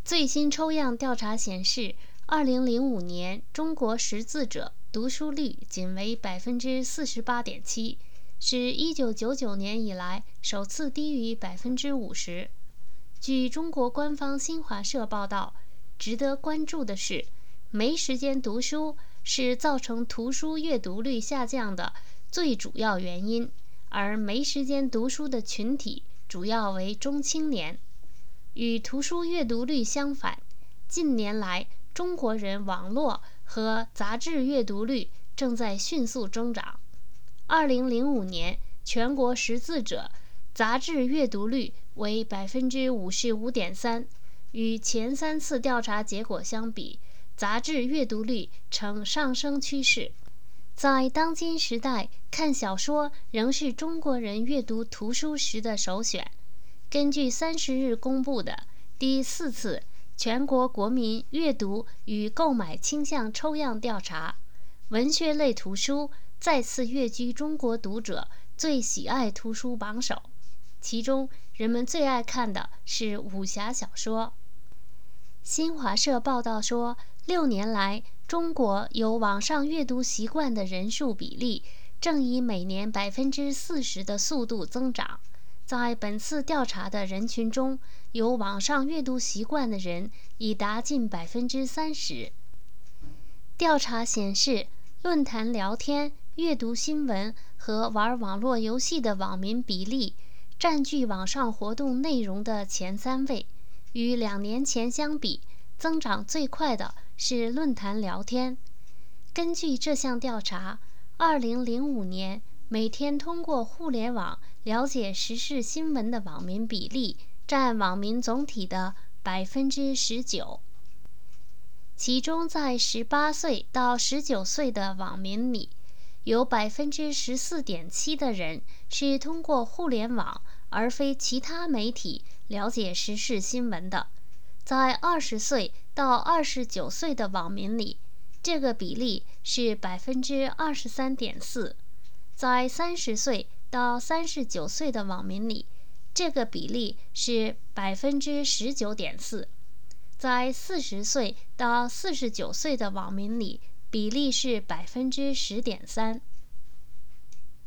最新抽样调查显示，2005年中国识字者读书率仅为48.7%，是1999年以来首次低于50%。据中国官方新华社报道，值得关注的是，没时间读书是造成图书阅读率下降的最主要原因，而没时间读书的群体主要为中青年。与图书阅读率相反，近年来中国人网络和杂志阅读率正在迅速增长。2005年全国识字者杂志阅读率为55.3%，与前3次调查结果相比，杂志阅读率呈上升趋势。在当今时代，看小说仍是中国人阅读图书时的首选。根据30日公布的第4次全国国民阅读与购买倾向抽样调查，文学类图书再次跃居中国读者最喜爱图书榜首，其中人们最爱看的是武侠小说。新华社报道说，6年来，中国有网上阅读习惯的人数比例正以每年40%的速度增长。在本次调查的人群中，有网上阅读习惯的人已达近30%。调查显示，论坛聊天、阅读新闻和玩网络游戏的网民比例占据网上活动内容的前3位。与2年前相比，增长最快的是论坛聊天。根据这项调查，2005年每天通过互联网了解时事新闻的网民比例占网民总体的19%，其中在18岁到19岁的网民里，有14.7%的人是通过互联网而非其他媒体了解时事新闻的。在20岁到29岁的网民里，这个比例是23.4%。在30岁到39岁的网民里，这个比例是19.4%。在40岁到49岁的网民里，比例是10.3%。